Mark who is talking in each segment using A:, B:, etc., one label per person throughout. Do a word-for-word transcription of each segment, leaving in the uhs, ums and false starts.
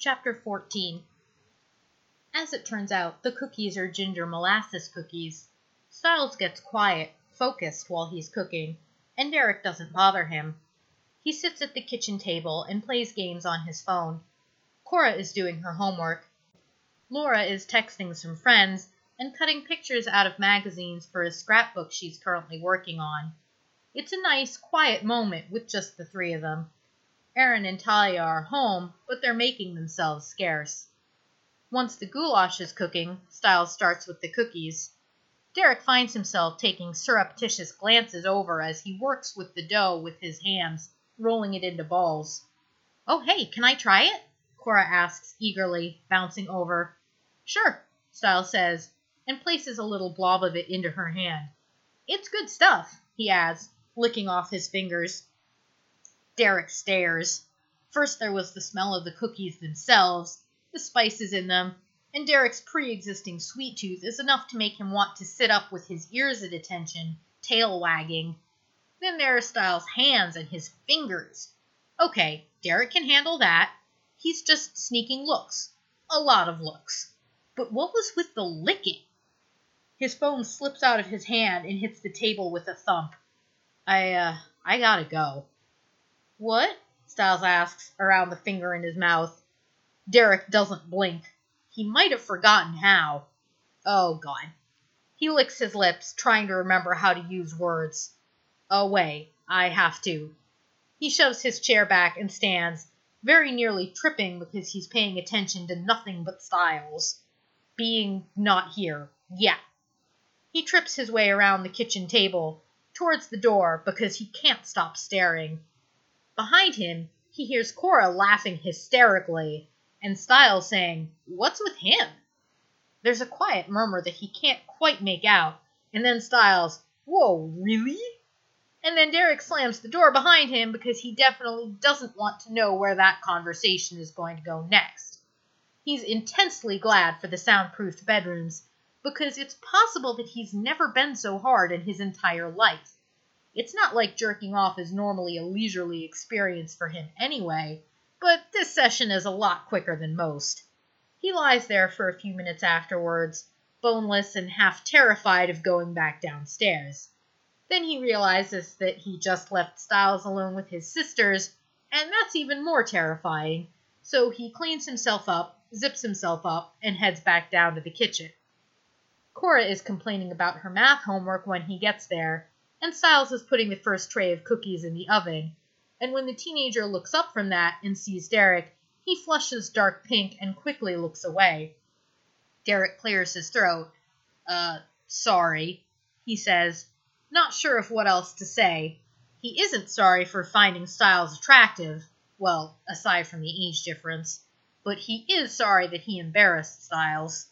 A: Chapter fourteen. As it turns out, the cookies are ginger molasses cookies. Styles gets quiet, focused while he's cooking, and Derek doesn't bother him. He sits at the kitchen table and plays games on his phone. Cora is doing her homework. Laura is texting some friends and cutting pictures out of magazines for a scrapbook she's currently working on. It's a nice, quiet moment with just the three of them. Aaron and Talia are home, but they're making themselves scarce. Once the goulash is cooking, Styles starts with the cookies. Derek finds himself taking surreptitious glances over as he works with the dough with his hands, rolling it into balls. "Oh, hey, can I try it?" Cora asks eagerly, bouncing over. "Sure," Styles says, and places a little blob of it into her hand. "It's good stuff," he adds, licking off his fingers. Derek stares. First there was the smell of the cookies themselves, the spices in them, and Derek's pre-existing sweet tooth is enough to make him want to sit up with his ears at attention, tail wagging. Then there are Styles' hands and his fingers. Okay, Derek can handle that. He's just sneaking looks. A lot of looks. But what was with the licking? His phone slips out of his hand and hits the table with a thump. I, uh, I gotta go. "What?" Styles asks, around the finger in his mouth. Derek doesn't blink. He might have forgotten how. Oh, God. He licks his lips, trying to remember how to use words. Away. I have to. He shoves his chair back and stands, very nearly tripping because he's paying attention to nothing but Styles. Being not here. Yeah. He trips his way around the kitchen table, towards the door, because he can't stop staring. Behind him, he hears Cora laughing hysterically, and Styles saying, "What's with him?" There's a quiet murmur that he can't quite make out, and then Styles, "Whoa, really?" And then Derek slams the door behind him because he definitely doesn't want to know where that conversation is going to go next. He's intensely glad for the soundproofed bedrooms, because it's possible that he's never been so hard in his entire life. It's not like jerking off is normally a leisurely experience for him anyway, but this session is a lot quicker than most. He lies there for a few minutes afterwards, boneless and half terrified of going back downstairs. Then he realizes that he just left Styles alone with his sisters, and that's even more terrifying, so he cleans himself up, zips himself up, and heads back down to the kitchen. Cora is complaining about her math homework when he gets there, and Styles is putting the first tray of cookies in the oven, and when the teenager looks up from that and sees Derek, he flushes dark pink and quickly looks away. Derek clears his throat. Uh, sorry, he says, not sure of what else to say. He isn't sorry for finding Styles attractive, well, aside from the age difference, but he is sorry that he embarrassed Styles.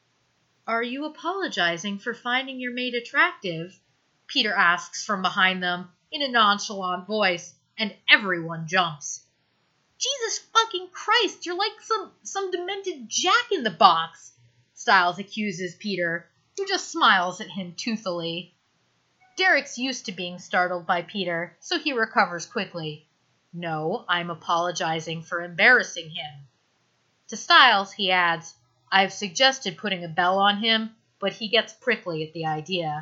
A: "Are you apologizing for finding your mate attractive?" Peter asks from behind them, in a nonchalant voice, and everyone jumps. "Jesus fucking Christ, you're like some, some demented jack-in-the-box," Styles accuses Peter, who just smiles at him toothily. Derek's used to being startled by Peter, so he recovers quickly. "No, I'm apologizing for embarrassing him." To Styles, he adds, "I've suggested putting a bell on him, but he gets prickly at the idea."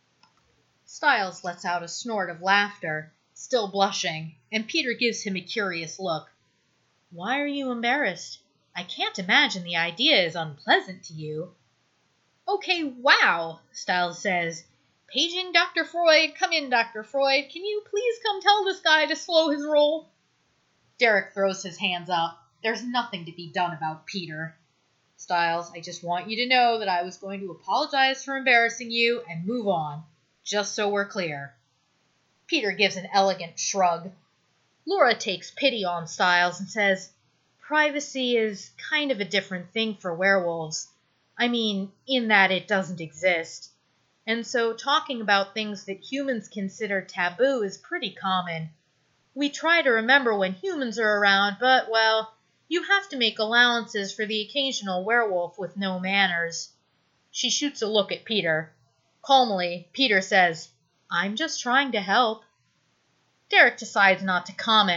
A: Styles lets out a snort of laughter, still blushing, and Peter gives him a curious look. "Why are you embarrassed? I can't imagine the idea is unpleasant to you." "Okay, wow," Styles says. "Paging Doctor Freud. Come in, Doctor Freud. Can you please come tell this guy to slow his roll?" Derek throws his hands up. There's nothing to be done about Peter. "Styles, I just want you to know that I was going to apologize for embarrassing you and move on. Just so we're clear." Peter gives an elegant shrug. Laura takes pity on Styles and says, "Privacy is kind of a different thing for werewolves. I mean, in that it doesn't exist. And so talking about things that humans consider taboo is pretty common. We try to remember when humans are around, but, well, you have to make allowances for the occasional werewolf with no manners." She shoots a look at Peter. Calmly, Peter says, "I'm just trying to help." Derek decides not to comment,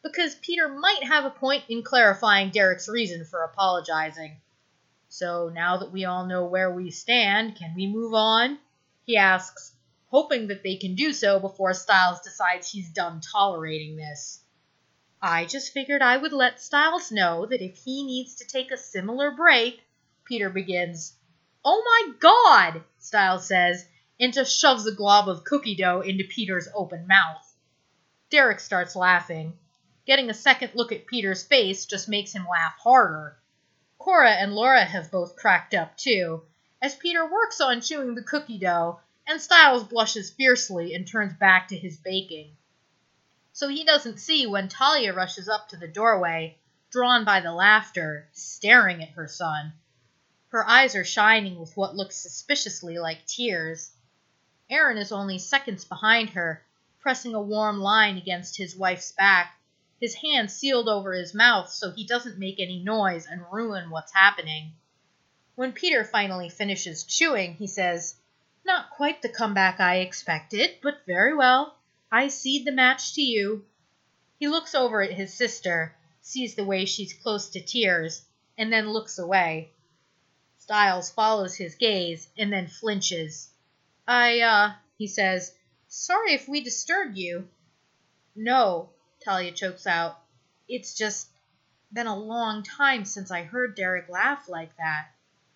A: because Peter might have a point in clarifying Derek's reason for apologizing. "So now that we all know where we stand, can we move on?" he asks, hoping that they can do so before Stiles decides he's done tolerating this. "I just figured I would let Stiles know that if he needs to take a similar break," Peter begins. "Oh my God!" Stiles says, and just shoves a glob of cookie dough into Peter's open mouth. Derek starts laughing. Getting a second look at Peter's face just makes him laugh harder. Cora and Laura have both cracked up too, as Peter works on chewing the cookie dough, and Stiles blushes fiercely and turns back to his baking. So he doesn't see when Talia rushes up to the doorway, drawn by the laughter, staring at her son. Her eyes are shining with what looks suspiciously like tears. Aaron is only seconds behind her, pressing a warm line against his wife's back, his hand sealed over his mouth so he doesn't make any noise and ruin what's happening. When Peter finally finishes chewing, he says, "Not quite the comeback I expected, but very well. I cede the match to you." He looks over at his sister, sees the way she's close to tears, and then looks away. Stiles follows his gaze and then flinches. I, uh, he says, "sorry if we disturbed you." "No," Talia chokes out. "It's just been a long time since I heard Derek laugh like that."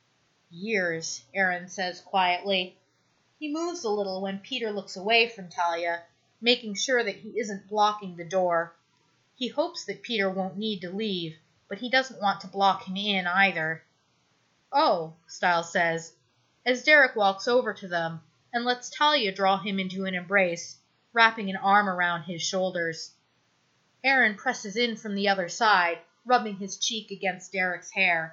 A: "Years," Aaron says quietly. He moves a little when Peter looks away from Talia, making sure that he isn't blocking the door. He hopes that Peter won't need to leave, but he doesn't want to block him in either. "Oh," Stiles says, as Derek walks over to them and lets Talia draw him into an embrace, wrapping an arm around his shoulders. Aaron presses in from the other side, rubbing his cheek against Derek's hair.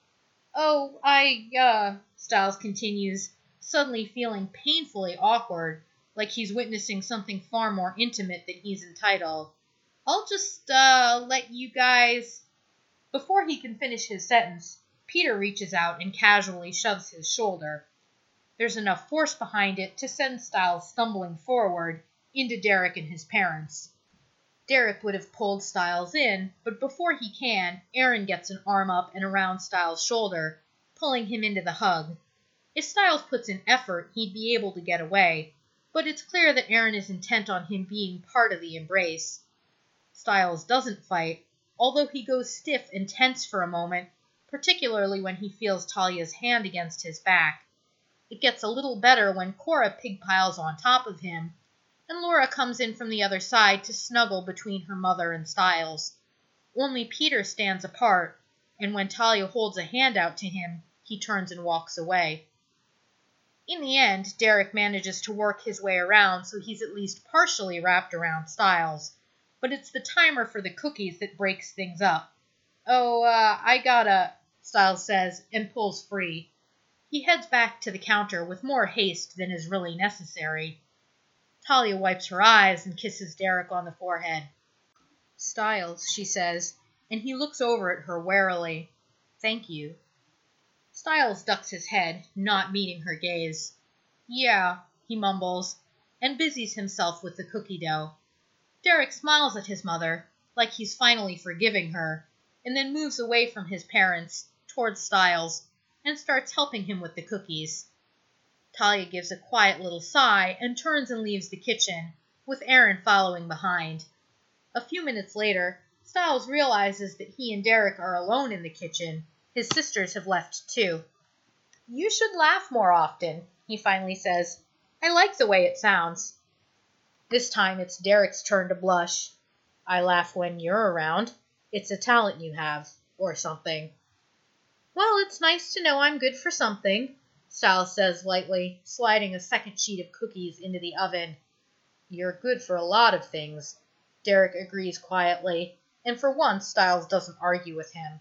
A: "Oh, I, uh," Stiles continues, suddenly feeling painfully awkward, like he's witnessing something far more intimate than he's entitled. "I'll just, uh, let you guys..." Before he can finish his sentence, Peter reaches out and casually shoves his shoulder. There's enough force behind it to send Stiles stumbling forward into Derek and his parents. Derek would have pulled Stiles in, but before he can, Aaron gets an arm up and around Stiles' shoulder, pulling him into the hug. If Stiles puts in effort, he'd be able to get away, but it's clear that Aaron is intent on him being part of the embrace. Stiles doesn't fight, although he goes stiff and tense for a moment, particularly when he feels Talia's hand against his back. It gets a little better when Cora pigpiles on top of him, and Laura comes in from the other side to snuggle between her mother and Stiles. Only Peter stands apart, and when Talia holds a hand out to him, he turns and walks away. In the end, Derek manages to work his way around so he's at least partially wrapped around Stiles, but it's the timer for the cookies that breaks things up. "Oh, uh, I gotta," Stiles says, and pulls free. He heads back to the counter with more haste than is really necessary. Talia wipes her eyes and kisses Derek on the forehead. "Stiles," she says, and he looks over at her warily. "Thank you." Stiles ducks his head, not meeting her gaze. "Yeah," he mumbles, and busies himself with the cookie dough. Derek smiles at his mother, like he's finally forgiving her, and then moves away from his parents, towards Stiles, and starts helping him with the cookies. Talia gives a quiet little sigh and turns and leaves the kitchen, with Aaron following behind. A few minutes later, Stiles realizes that he and Derek are alone in the kitchen. His sisters have left too. "You should laugh more often," he finally says. "I like the way it sounds." This time it's Derek's turn to blush. "I laugh when you're around. It's a talent you have, or something." "Well, it's nice to know I'm good for something," Stiles says lightly, sliding a second sheet of cookies into the oven. "You're good for a lot of things," Derek agrees quietly, and for once Stiles doesn't argue with him.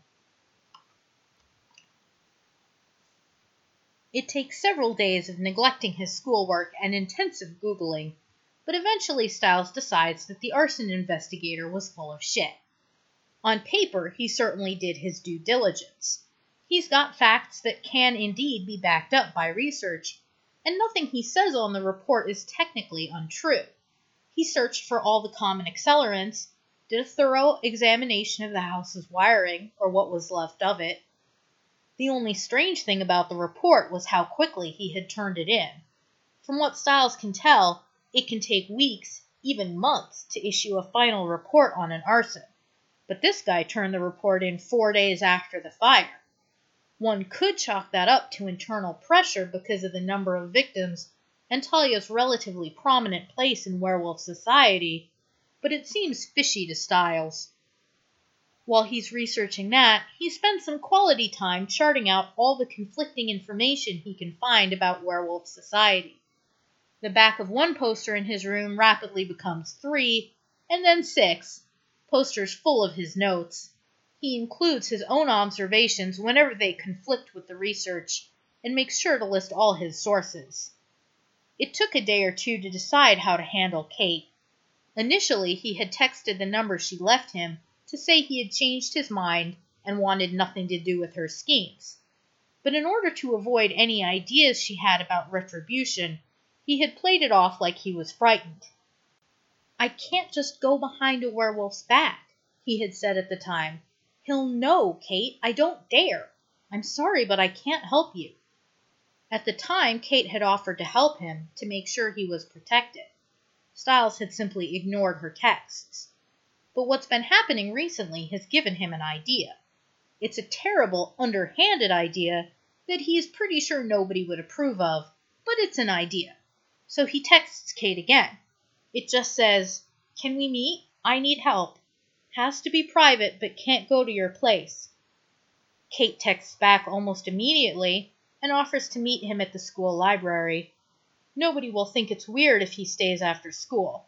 A: It takes several days of neglecting his schoolwork and intensive Googling, but eventually Stiles decides that the arson investigator was full of shit. On paper, he certainly did his due diligence. He's got facts that can indeed be backed up by research, and nothing he says on the report is technically untrue. He searched for all the common accelerants, did a thorough examination of the house's wiring, or what was left of it. The only strange thing about the report was how quickly he had turned it in. From what Styles can tell, it can take weeks, even months, to issue a final report on an arson. But this guy turned the report in four days after the fire. One could chalk that up to internal pressure because of the number of victims and Talia's relatively prominent place in werewolf society, but it seems fishy to Styles. While he's researching that, he spends some quality time charting out all the conflicting information he can find about werewolf society. The back of one poster in his room rapidly becomes three, and then six, posters full of his notes. He includes his own observations whenever they conflict with the research, and makes sure to list all his sources. It took a day or two to decide how to handle Kate. Initially, he had texted the number she left him to say he had changed his mind and wanted nothing to do with her schemes. But in order to avoid any ideas she had about retribution, he had played it off like he was frightened. "I can't just go behind a werewolf's back," he had said at the time. "He'll know, Kate. I don't dare. I'm sorry, but I can't help you." At the time, Kate had offered to help him to make sure he was protected. Styles had simply ignored her texts. But what's been happening recently has given him an idea. It's a terrible, underhanded idea that he is pretty sure nobody would approve of, but it's an idea. So he texts Kate again. It just says, "Can we meet? I need help. Has to be private, but can't go to your place." Kate texts back almost immediately and offers to meet him at the school library. Nobody will think it's weird if he stays after school.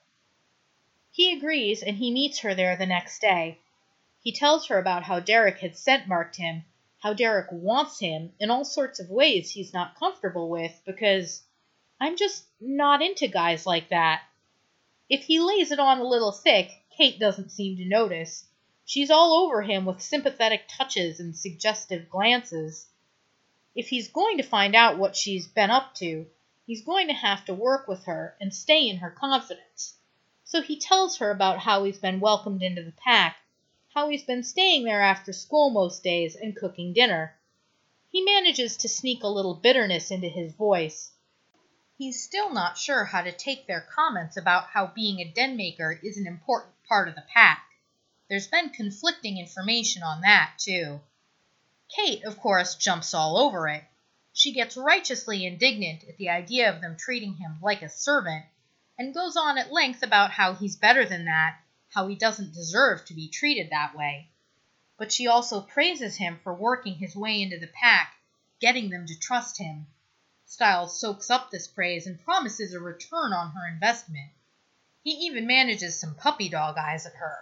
A: He agrees, and he meets her there the next day. He tells her about how Derek had scent-marked him, how Derek wants him in all sorts of ways he's not comfortable with because, "I'm just not into guys like that." If he lays it on a little thick, Kate doesn't seem to notice. She's all over him with sympathetic touches and suggestive glances. If he's going to find out what she's been up to, he's going to have to work with her and stay in her confidence. So he tells her about how he's been welcomed into the pack, how he's been staying there after school most days and cooking dinner. He manages to sneak a little bitterness into his voice. He's still not sure how to take their comments about how being a den maker is an important part of the pack. There's been conflicting information on that, too. Kate, of course, jumps all over it. She gets righteously indignant at the idea of them treating him like a servant, and goes on at length about how he's better than that, how he doesn't deserve to be treated that way. But she also praises him for working his way into the pack, getting them to trust him. Styles soaks up this praise and promises a return on her investment. He even manages some puppy dog eyes at her.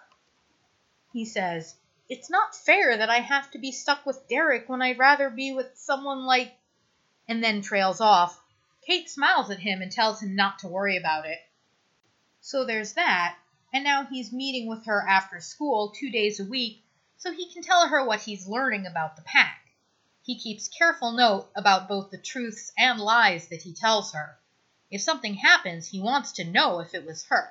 A: He says, "It's not fair that I have to be stuck with Derek when I'd rather be with someone like..." and then trails off. Kate smiles at him and tells him not to worry about it. So there's that, and now he's meeting with her after school two days a week so he can tell her what he's learning about the pack. He keeps careful note about both the truths and lies that he tells her. If something happens, he wants to know if it was her.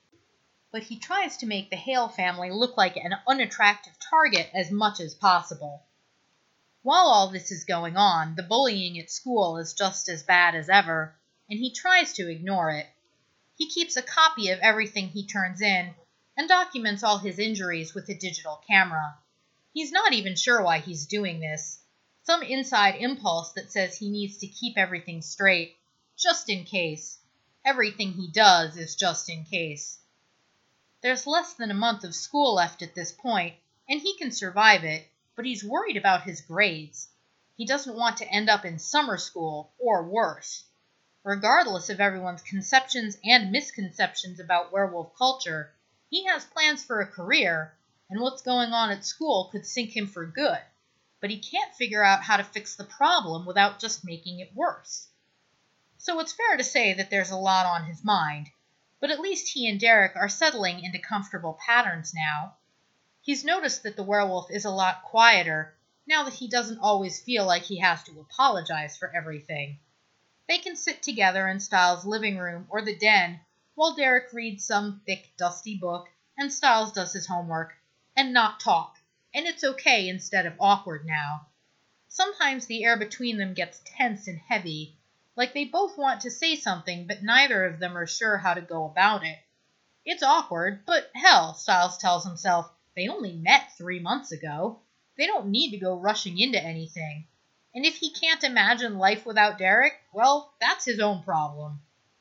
A: But he tries to make the Hale family look like an unattractive target as much as possible. While all this is going on, the bullying at school is just as bad as ever, and he tries to ignore it. He keeps a copy of everything he turns in and documents all his injuries with a digital camera. He's not even sure why he's doing this. Some inside impulse that says he needs to keep everything straight, just in case. Everything he does is just in case. There's less than a month of school left at this point, and he can survive it, but he's worried about his grades. He doesn't want to end up in summer school, or worse. Regardless of everyone's conceptions and misconceptions about werewolf culture, he has plans for a career, and what's going on at school could sink him for good. But he can't figure out how to fix the problem without just making it worse. So it's fair to say that there's a lot on his mind, but at least he and Derek are settling into comfortable patterns now. He's noticed that the werewolf is a lot quieter now that he doesn't always feel like he has to apologize for everything. They can sit together in Styles' living room or the den while Derek reads some thick, dusty book and Styles does his homework, and not talk, and it's okay instead of awkward now. Sometimes the air between them gets tense and heavy, like they both want to say something, but neither of them are sure how to go about it. It's awkward, but hell, Styles tells himself, they only met three months ago. They don't need to go rushing into anything. And if he can't imagine life without Derek, well, that's his own problem.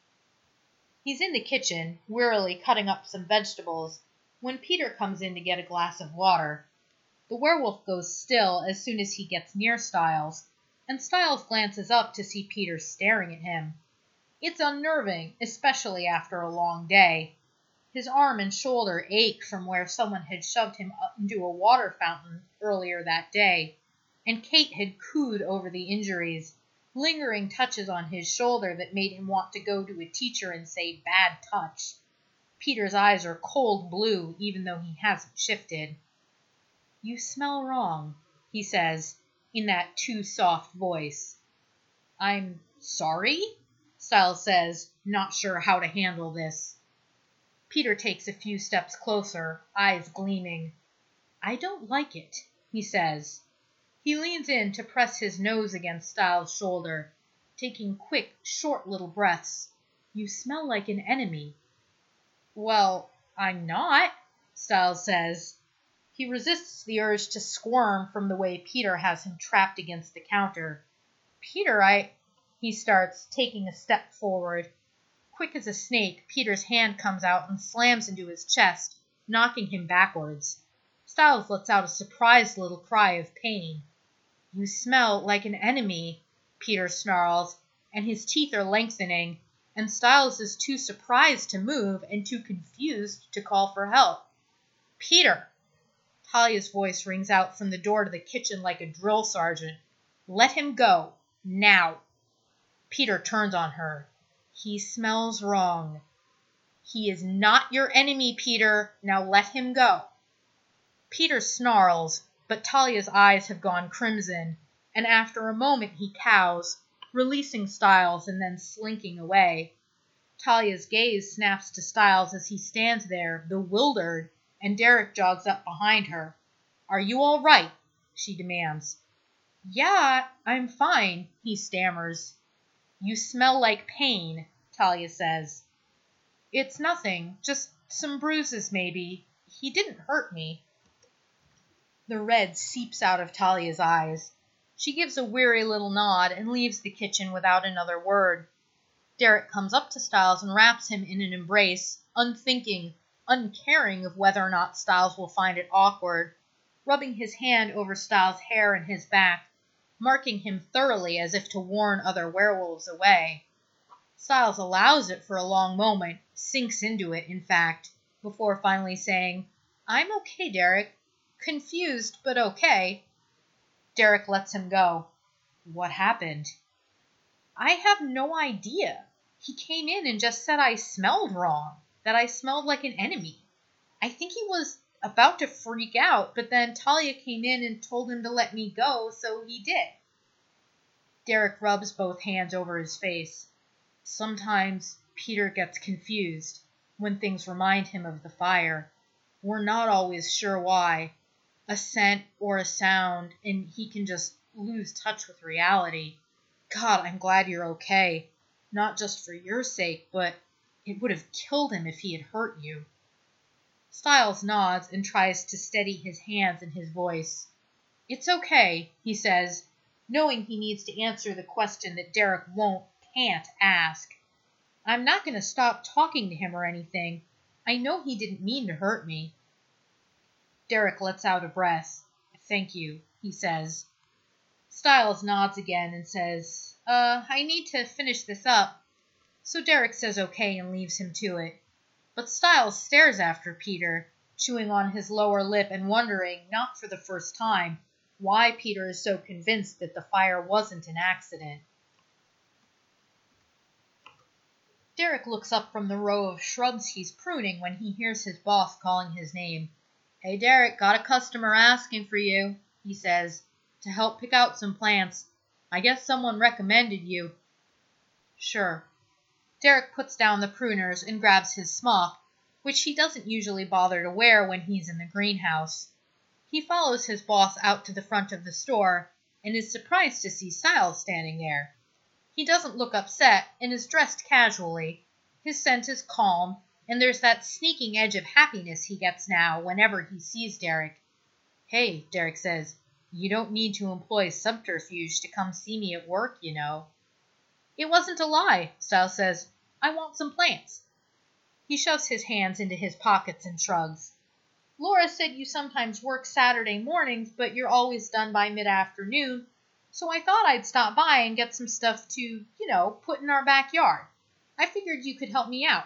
A: He's in the kitchen, wearily cutting up some vegetables, when Peter comes in to get a glass of water. The werewolf goes still as soon as he gets near Styles, and Styles glances up to see Peter staring at him. It's unnerving, especially after a long day. His arm and shoulder ache from where someone had shoved him up into a water fountain earlier that day, and Kate had cooed over the injuries, lingering touches on his shoulder that made him want to go to a teacher and say bad touch. Peter's eyes are cold blue, even though he hasn't shifted. You smell wrong, he says, in that too soft voice. I'm sorry, Styles says, not sure how to handle this. Peter takes a few steps closer, eyes gleaming. I don't like it, he says. He leans in to press his nose against Styles' shoulder, taking quick, short little breaths. You smell like an enemy. Well, I'm not, Styles says. He resists the urge to squirm from the way Peter has him trapped against the counter. Peter, I... He starts, taking a step forward. Quick as a snake, Peter's hand comes out and slams into his chest, knocking him backwards. Styles lets out a surprised little cry of pain. You smell like an enemy, Peter snarls, and his teeth are lengthening, and Styles is too surprised to move and too confused to call for help. Peter! Talia's voice rings out from the door to the kitchen like a drill sergeant. Let him go. Now. Peter turns on her. He smells wrong. He is not your enemy, Peter. Now let him go. Peter snarls, but Talia's eyes have gone crimson, and after a moment he cows, releasing Styles and then slinking away. Talia's gaze snaps to Styles as he stands there, bewildered, and Derek jogs up behind her. Are you all right? She demands. Yeah, I'm fine, he stammers. You smell like pain, Talia says. It's nothing, just some bruises maybe. He didn't hurt me. The red seeps out of Talia's eyes. She gives a weary little nod and leaves the kitchen without another word. Derek comes up to Styles and wraps him in an embrace, unthinking, uncaring of whether or not Styles will find it awkward, rubbing his hand over Styles' hair and his back, marking him thoroughly as if to warn other werewolves away. Styles allows it for a long moment, sinks into it, in fact, before finally saying, I'm okay, Derek. Confused, but okay. Derek lets him go. What happened? I have no idea. He came in and just said I smelled wrong, that I smelled like an enemy. I think he was about to freak out, but then Talia came in and told him to let me go, so he did. Derek rubs both hands over his face. Sometimes Peter gets confused when things remind him of the fire. We're not always sure why. A scent or a sound, and he can just lose touch with reality. God, I'm glad you're okay. Not just for your sake, but it would have killed him if he had hurt you. Styles nods and tries to steady his hands and his voice. It's okay, he says, knowing he needs to answer the question that Derek won't, can't ask. I'm not going to stop talking to him or anything. I know he didn't mean to hurt me. Derek lets out a breath. Thank you, he says. Styles nods again and says, Uh, I need to finish this up. So Derek says okay and leaves him to it. But Styles stares after Peter, chewing on his lower lip and wondering, not for the first time, why Peter is so convinced that the fire wasn't an accident. Derek looks up from the row of shrubs he's pruning when he hears his boss calling his name. Hey, Derek, got a customer asking for you, he says, to help pick out some plants. I guess someone recommended you. Sure. Derek puts down the pruners and grabs his smock, which he doesn't usually bother to wear when he's in the greenhouse. He follows his boss out to the front of the store and is surprised to see Styles standing there. He doesn't look upset and is dressed casually. His scent is calm, and there's that sneaking edge of happiness he gets now whenever he sees Derek. "Hey," Derek says, "you don't need to employ subterfuge to come see me at work, you know." "It wasn't a lie," Styles says. "I want some plants." He shoves his hands into his pockets and shrugs. "Laura said you sometimes work Saturday mornings, but you're always done by mid-afternoon, so I thought I'd stop by and get some stuff to, you know, put in our backyard. I figured you could help me out."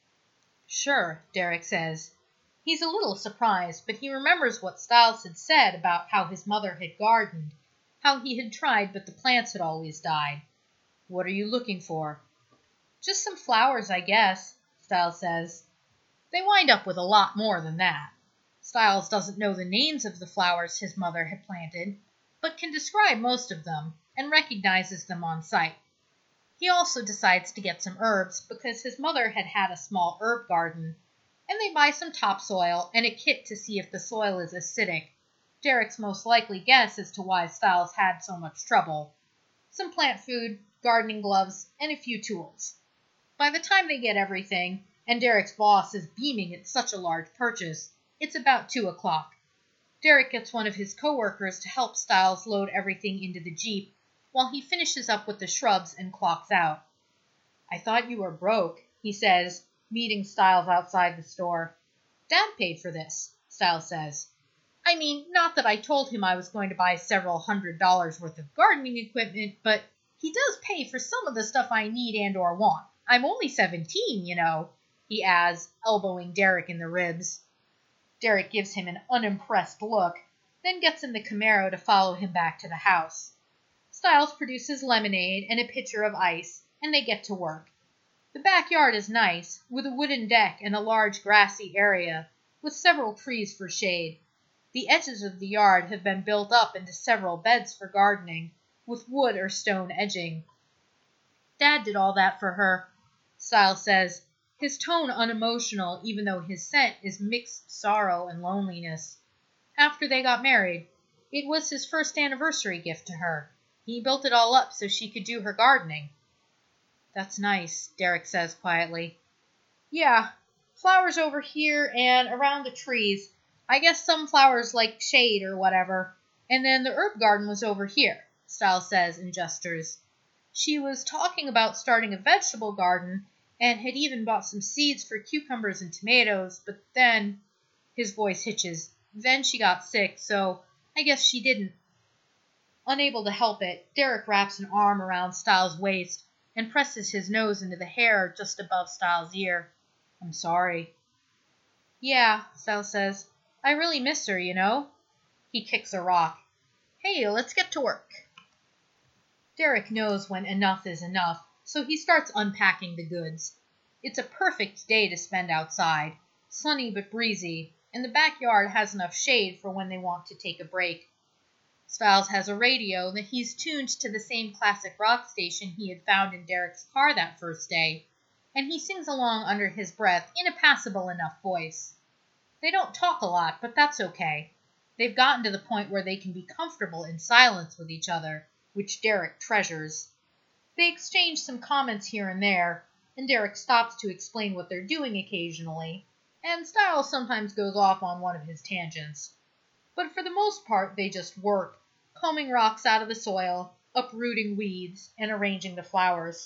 A: "Sure," Derek says. He's a little surprised, but he remembers what Styles had said about how his mother had gardened, how he had tried, but the plants had always died. "What are you looking for?" "Just some flowers, I guess," Styles says. They wind up with a lot more than that. Styles doesn't know the names of the flowers his mother had planted, but can describe most of them and recognizes them on sight. He also decides to get some herbs because his mother had had a small herb garden, and they buy some topsoil and a kit to see if the soil is acidic, Derek's most likely guess as to why Styles had so much trouble. Some plant food, gardening gloves, and a few tools. By the time they get everything, and Derek's boss is beaming at such a large purchase, it's about two o'clock. Derek gets one of his coworkers to help Styles load everything into the Jeep while he finishes up with the shrubs and clocks out. "I thought you were broke," he says, meeting Styles outside the store. "Dad paid for this," Styles says. "I mean, not that I told him I was going to buy several hundred dollars worth of gardening equipment, but he does pay for some of the stuff I need and or want. I'm only seventeen, you know," he adds, elbowing Derek in the ribs. Derek gives him an unimpressed look, then gets in the Camaro to follow him back to the house. Styles produces lemonade and a pitcher of ice, and they get to work. The backyard is nice, with a wooden deck and a large grassy area, with several trees for shade. The edges of the yard have been built up into several beds for gardening, with wood or stone edging. "Dad did all that for her," Styles says, his tone unemotional even though his scent is mixed sorrow and loneliness. "After they got married. It was his first anniversary gift to her. He built it all up so she could do her gardening." "That's nice," Derek says quietly. "Yeah, flowers over here and around the trees. I guess some flowers like shade or whatever. And then the herb garden was over here," Styles says and gestures. "She was talking about starting a vegetable garden and had even bought some seeds for cucumbers and tomatoes, but then," his voice hitches, "then she got sick, so I guess she didn't." Unable to help it, Derek wraps an arm around Styles' waist and presses his nose into the hair just above Styles' ear. "I'm sorry." "Yeah," Styles says. "I really miss her, you know." He kicks a rock. "Hey, let's get to work." Derek knows when enough is enough, so he starts unpacking the goods. It's a perfect day to spend outside, sunny but breezy, and the backyard has enough shade for when they want to take a break. Styles has a radio that he's tuned to the same classic rock station he had found in Derek's car that first day, and he sings along under his breath in a passable enough voice. They don't talk a lot, but that's okay. They've gotten to the point where they can be comfortable in silence with each other, which Derek treasures. They exchange some comments here and there, and Derek stops to explain what they're doing occasionally, and Styles sometimes goes off on one of his tangents. But for the most part, they just work, combing rocks out of the soil, uprooting weeds, and arranging the flowers.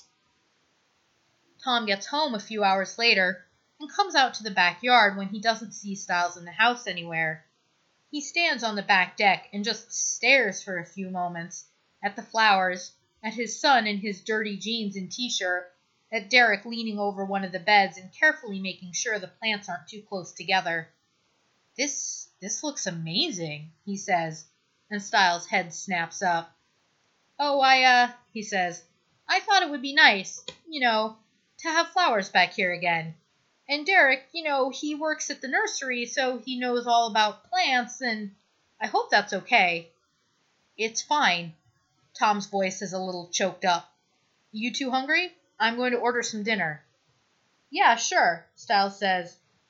A: Tom gets home a few hours later and comes out to the backyard when he doesn't see Styles in the house anywhere. He stands on the back deck and just stares for a few moments at the flowers, at his son in his dirty jeans and t-shirt, at Derek leaning over one of the beds and carefully making sure the plants aren't too close together. This, this looks amazing," he says, and Styles' head snaps up. "Oh, I, uh, he says, I thought it would be nice, you know, to have flowers back here again. And Derek, you know, he works at the nursery, so he knows all about plants, and I hope that's okay." "It's fine." Tom's voice is a little choked up. "You two hungry? I'm going to order some dinner." "Yeah, sure," Styles says,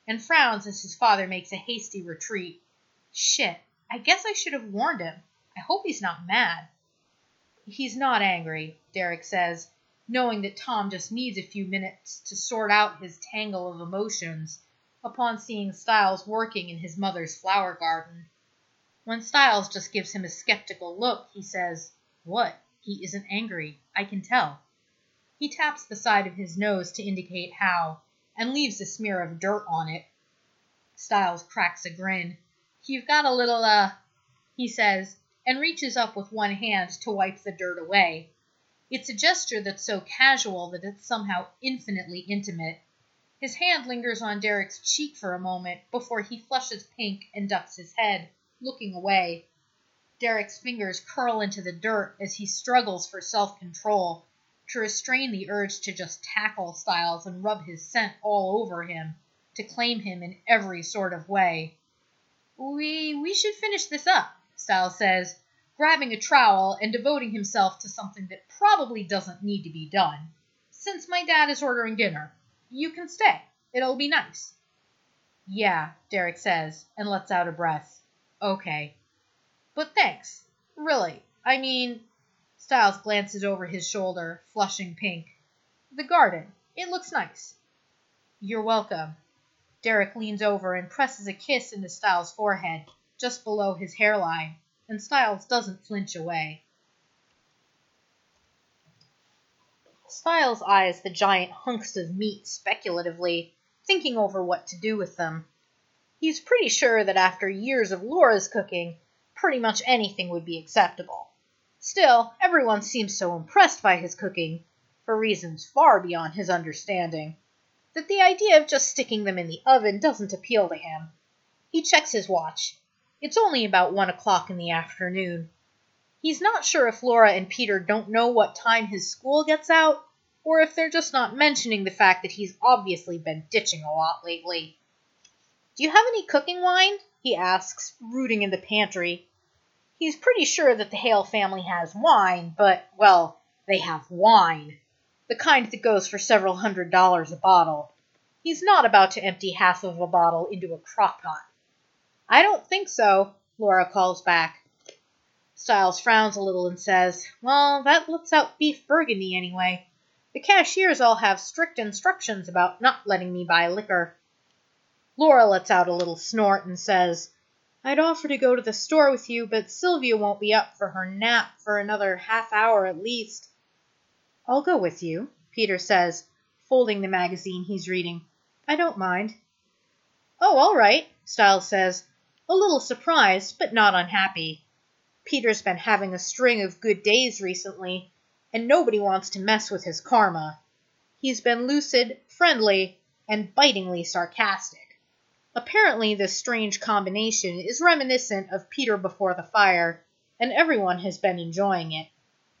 A: and frowns as his father makes a hasty retreat. Shit, I guess I should have warned him. I hope he's not mad. He's not angry, Derek says, knowing that Tom just needs a few minutes to sort out his tangle of emotions upon seeing Styles working in his mother's flower garden. When Styles just gives him a skeptical look, he says, "What? He isn't angry. I can tell." He taps the side of his nose to indicate how, and leaves a smear of dirt on it. Styles cracks a grin. "You've got a little, uh," he says, and reaches up with one hand to wipe the dirt away. It's a gesture that's so casual that it's somehow infinitely intimate. His hand lingers on Derek's cheek for a moment before he flushes pink and ducks his head, looking away. Derek's fingers curl into the dirt as he struggles for self-control to restrain the urge to just tackle Styles and rub his scent all over him, to claim him in every sort of way. We we should finish this up, Styles says, grabbing a trowel and devoting himself to something that probably doesn't need to be done. Since my dad is ordering dinner, you can stay. It'll be nice. Yeah, Derek says, and lets out a breath. Okay. But thanks. Really. I mean... Styles glances over his shoulder, flushing pink. The garden. It looks nice. You're welcome. Derek leans over and presses a kiss into Styles' forehead, just below his hairline, and Styles doesn't flinch away. Styles eyes the giant hunks of meat speculatively, thinking over what to do with them. He's pretty sure that after years of Laura's cooking, pretty much anything would be acceptable. Still, everyone seems so impressed by his cooking, for reasons far beyond his understanding, that the idea of just sticking them in the oven doesn't appeal to him. He checks his watch. It's only about one o'clock in the afternoon. He's not sure if Laura and Peter don't know what time his school gets out, or if they're just not mentioning the fact that he's obviously been ditching a lot lately. Do you have any cooking wine? He asks, rooting in the pantry. He's pretty sure that the Hale family has wine, but, well, they have wine. The kind that goes for several hundred dollars a bottle. He's not about to empty half of a bottle into a crock pot. I don't think so, Laura calls back. Styles frowns a little and says, Well, that lets out beef burgundy anyway. The cashiers all have strict instructions about not letting me buy liquor. Laura lets out a little snort and says, I'd offer to go to the store with you, but Sylvia won't be up for her nap for another half hour at least. I'll go with you, Peter says, folding the magazine he's reading. I don't mind. Oh, all right, Styles says, a little surprised, but not unhappy. Peter's been having a string of good days recently, and nobody wants to mess with his karma. He's been lucid, friendly, and bitingly sarcastic. Apparently, this strange combination is reminiscent of Peter before the fire, and everyone has been enjoying it.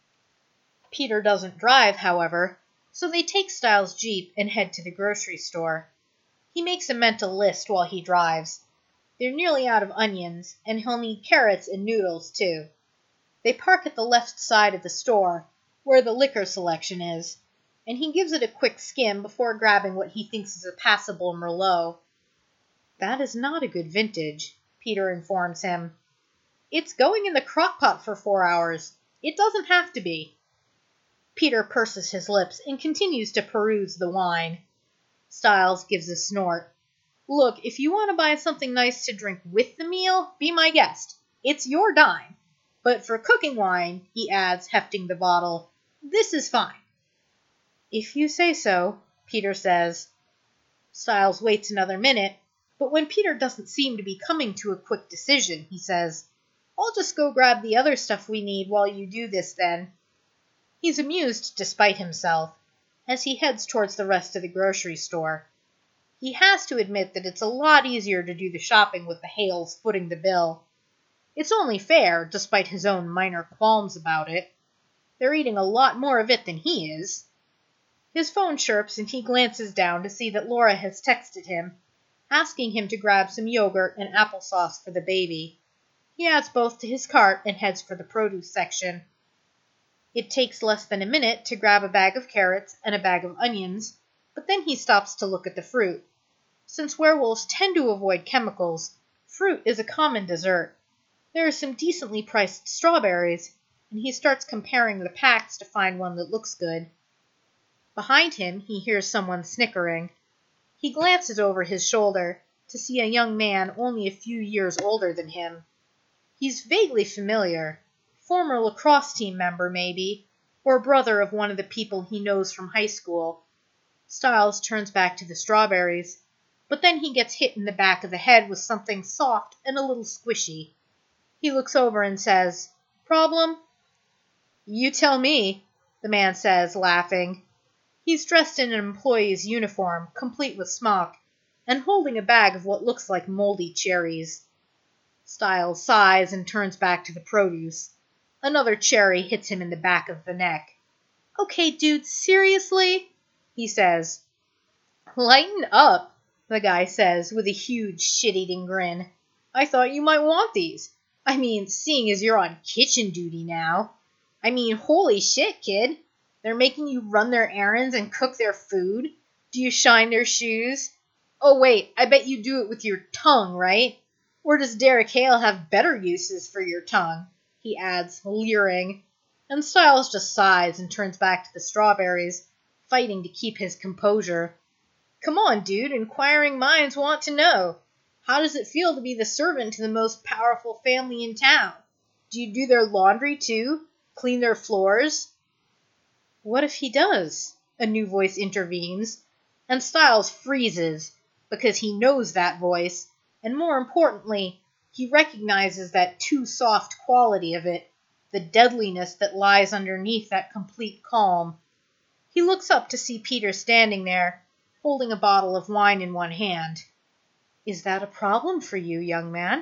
A: Peter doesn't drive, however, so they take Styles' Jeep and head to the grocery store. He makes a mental list while he drives. They're nearly out of onions, and he'll need carrots and noodles, too. They park at the left side of the store, where the liquor selection is, and he gives it a quick skim before grabbing what he thinks is a passable Merlot. That is not a good vintage, Peter informs him. It's going in the crock pot for four hours. It doesn't have to be. Peter purses his lips and continues to peruse the wine. Styles gives a snort. Look, if you want to buy something nice to drink with the meal, be my guest. It's your dime. But for cooking wine, he adds, hefting the bottle, this is fine. If you say so, Peter says. Styles waits another minute, but when Peter doesn't seem to be coming to a quick decision, he says, I'll just go grab the other stuff we need while you do this then. He's amused despite himself, as he heads towards the rest of the grocery store. He has to admit that it's a lot easier to do the shopping with the Hales footing the bill. It's only fair, despite his own minor qualms about it. They're eating a lot more of it than he is. His phone chirps and he glances down to see that Laura has texted him, asking him to grab some yogurt and applesauce for the baby. He adds both to his cart and heads for the produce section. It takes less than a minute to grab a bag of carrots and a bag of onions, but then he stops to look at the fruit. Since werewolves tend to avoid chemicals, fruit is a common dessert. There are some decently priced strawberries, and he starts comparing the packs to find one that looks good. Behind him, he hears someone snickering. He glances over his shoulder to see a young man only a few years older than him. He's vaguely familiar, former lacrosse team member maybe, or brother of one of the people he knows from high school. Styles turns back to the strawberries, but then he gets hit in the back of the head with something soft and a little squishy. He looks over and says, "Problem?" "You tell me," the man says, laughing. He's dressed in an employee's uniform, complete with smock, and holding a bag of what looks like moldy cherries. Styles sighs and turns back to the produce. Another cherry hits him in the back of the neck. "Okay, dude, seriously?" he says. "Lighten up," the guy says with a huge shit-eating grin. "I thought you might want these. I mean, seeing as you're on kitchen duty now. I mean, holy shit, kid. They're making you run their errands and cook their food? Do you shine their shoes? Oh, wait, I bet you do it with your tongue, right? Or does Derek Hale have better uses for your tongue?" he adds, leering. And Styles just sighs and turns back to the strawberries, fighting to keep his composure. "Come on, dude, inquiring minds want to know. How does it feel to be the servant to the most powerful family in town? Do you do their laundry, too? Clean their floors?" "What if he does?" a new voice intervenes, and Styles freezes, because he knows that voice, and more importantly, he recognizes that too soft quality of it, the deadliness that lies underneath that complete calm. He looks up to see Peter standing there, holding a bottle of wine in one hand. "Is that a problem for you, young man?"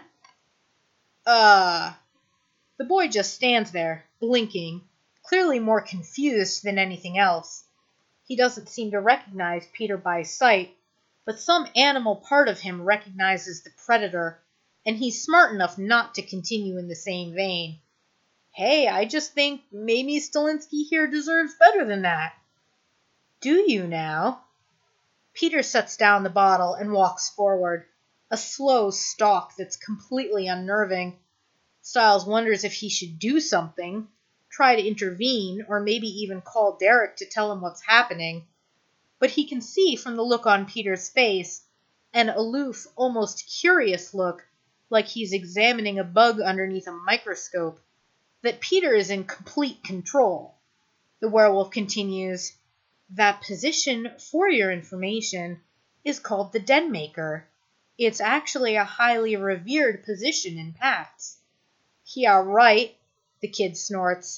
A: Uh... The boy just stands there, blinking, clearly more confused than anything else. He doesn't seem to recognize Peter by sight, but some animal part of him recognizes the predator, and he's smart enough not to continue in the same vein. "Hey, I just think maybe Stilinski here deserves better than that." "Do you now?" Peter sets down the bottle and walks forward, a slow stalk that's completely unnerving. Styles wonders if he should do something, try to intervene, or maybe even call Derek to tell him what's happening. But he can see from the look on Peter's face, an aloof, almost curious look, like he's examining a bug underneath a microscope, that Peter is in complete control. The werewolf continues, "That position, for your information, is called the Den Maker. It's actually a highly revered position in packs." "Yeah, right," the kid snorts.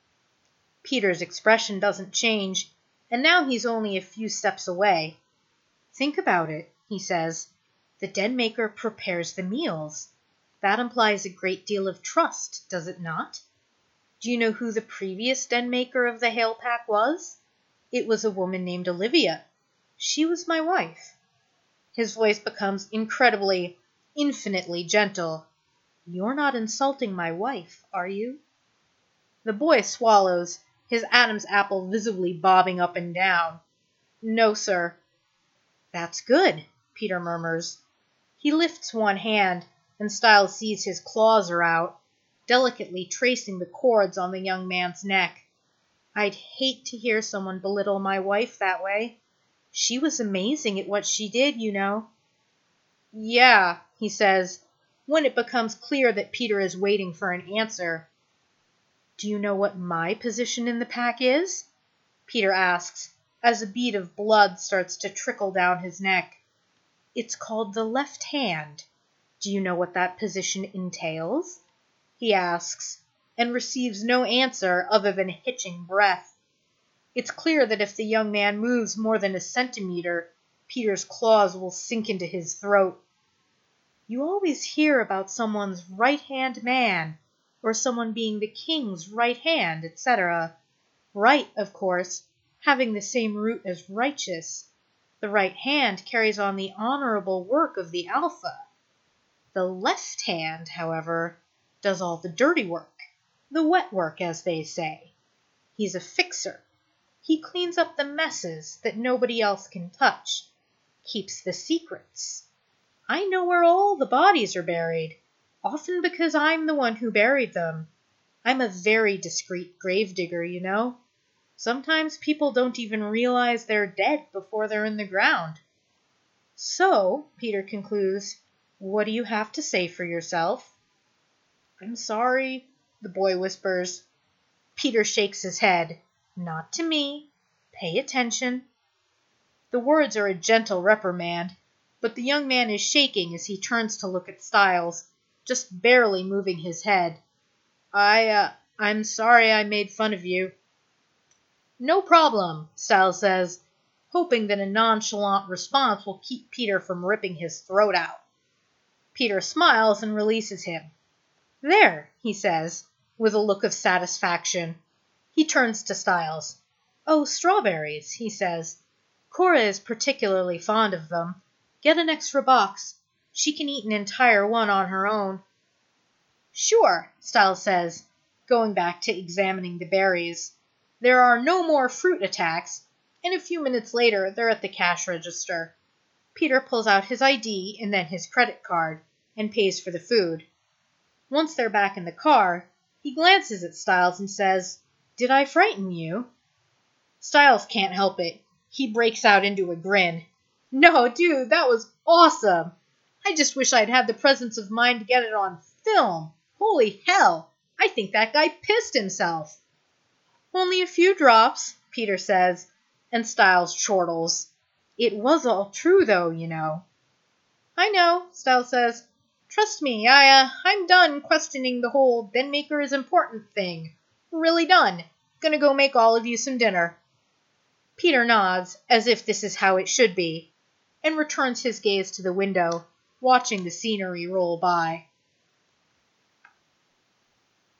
A: Peter's expression doesn't change, and now he's only a few steps away. "Think about it," he says. "The Den Maker prepares the meals. That implies a great deal of trust, does it not? Do you know who the previous Den Maker of the Hale Pack was? It was a woman named Olivia. She was my wife." His voice becomes incredibly, infinitely gentle. "You're not insulting my wife, are you?" The boy swallows, his Adam's apple visibly bobbing up and down. "No, sir." "That's good," Peter murmurs. He lifts one hand, and Styles sees his claws are out, delicately tracing the cords on the young man's neck. "I'd hate to hear someone belittle my wife that way. She was amazing at what she did, you know." "Yeah," he says, when it becomes clear that Peter is waiting for an answer. "Do you know what my position in the pack is?" Peter asks, as a bead of blood starts to trickle down his neck. "It's called the left hand. Do you know what that position entails?" he asks, and receives no answer other than a hitching breath. It's clear that if the young man moves more than a centimeter, Peter's claws will sink into his throat. "You always hear about someone's right-hand man, or someone being the king's right hand, et cetera. Right, of course, having the same root as righteous. The right hand carries on the honorable work of the alpha. The left hand, however, does all the dirty work, the wet work, as they say. He's a fixer. He cleans up the messes that nobody else can touch. keeps the secrets. I know where all the bodies are buried, often because I'm the one who buried them. I'm a very discreet gravedigger, you know. Sometimes people don't even realize they're dead before they're in the ground. So, Peter concludes, what do you have to say for yourself? I'm sorry, the boy whispers. Peter shakes his head. Not to me. Pay attention. The words are a gentle reprimand, but the young man is shaking as he turns to look at Styles, just barely moving his head. I, uh, I'm sorry I made fun of you. No problem, Styles says, hoping that a nonchalant response will keep Peter from ripping his throat out. Peter smiles and releases him. There, he says, with a look of satisfaction. He turns to Styles. Oh, strawberries, he says. Cora is particularly fond of them. Get an extra box. She can eat an entire one on her own. Sure, Styles says, going back to examining the berries. There are no more fruit attacks, and a few minutes later they're at the cash register. Peter pulls out his I D and then his credit card, and pays for the food. Once they're back in the car, he glances at Styles and says, Did I frighten you? Styles can't help it. He breaks out into a grin. No, dude, that was awesome. I just wish I'd had the presence of mind to get it on film. Holy hell, I think that guy pissed himself. Only a few drops, Peter says, and Styles chortles. It was all true, though, you know. I know, Styles says. Trust me, I, uh, I'm done questioning the whole Denmaker is important thing. Really done. Gonna go make all of you some dinner. Peter nods, as if this is how it should be, and returns his gaze to the window, watching the scenery roll by.